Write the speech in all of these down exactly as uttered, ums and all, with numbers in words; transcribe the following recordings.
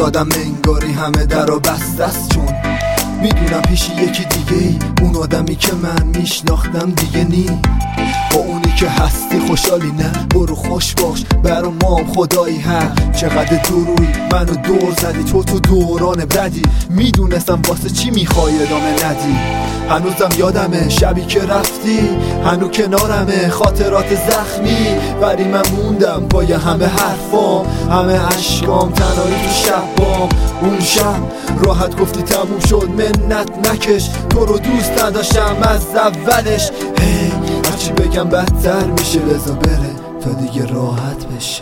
آدم انگاری همه در و بسته است، چون میدونم پیش یکی دیگه ای اون آدمی که من میشناختم دیگه نی. با اونی که هستی خوشحالی نه؟ برو خوش باش برا مام خدایی هست. چقدر دوروی منو دور زدی تو تو دوران بدی، میدونستم واسه چی میخوای ادامه ندی. هنوزم یادمه شبی که رفتی، هنو کنارمه خاطرات زخمی، ولی من موندم پای همه حرفام، همه عشقام تنهایی تو شبام. اون شب راحت گفتی تموم شد منت نکش، تو رو دوست نداشتم از اولش. هی هرچی بگم بدتر میشه، بذار بره تا دیگه راحت بشه.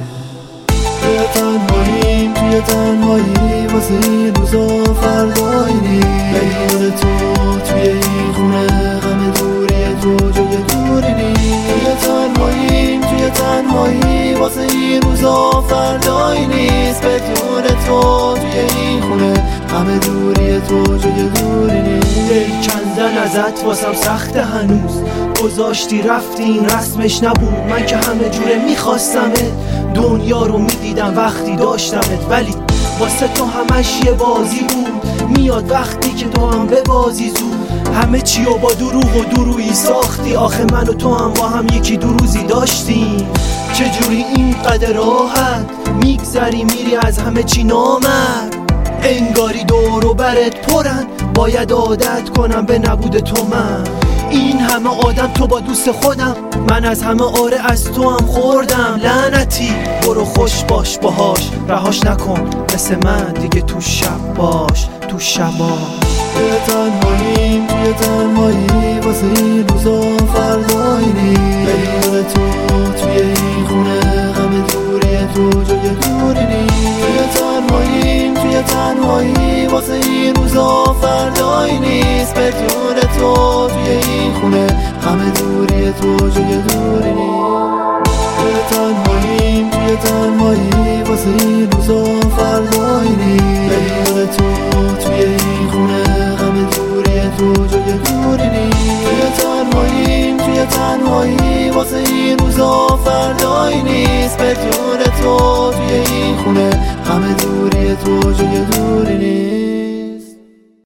توی تنهاییم توی تنهایی واسه این روزا فردایی نی، بدون تو توی این خونه غم دوری تو جای دوری نی. توی تنهاییم توی تنهایی واسه این روزا فردایی نیست، بدون تو توی این خونه غم دوری تو جای دوری نی. دل کندن ازت واسم سخت هنوز، گذاشتی رفتی این رسمش نبود. من که همه جوره میخواستمت، دنیا رو میدیدم وقتی داشتمت، ولی واسه تو همش یه بازی بود. میاد وقتی که تو هم به بازی زود، همه چی رو با دروغ و درویی ساختی. آخه من و تو هم با هم یکی دو روزی داشتیم، چجوری اینقدر راحت میگذری میری از همه چی نامرد. انگاری دور و برت پرن، باید عادت کنم به نبود تو. من این همه آدم تو با دوست خودم، من از همه آره از تو هم خوردم. لعنتی برو خوش باش باهاش، رهاش نکن مثل من دیگه تو شب باش تو شبا. توی تنهاییم توی تنهایی واسه این روزا فردایی نی، بدون تو توی این خونه غم دوری تو جای دوری نی. توی تنهاییم توی تنهایی واسه این روزا فردایی نیست، بدون تو توی این خونه غم دوری تو جای دوری نی. توی تنهاییم توی تنهایی واسه این روزا فردایی نی، بدون تو توی این خونه غم دوری تو جای دوری نی. توی تنهاییم توی تنهایی واسه این روزا فردایی نیست، بدون تو توی این خونه غم دوری تو جای دوری نی.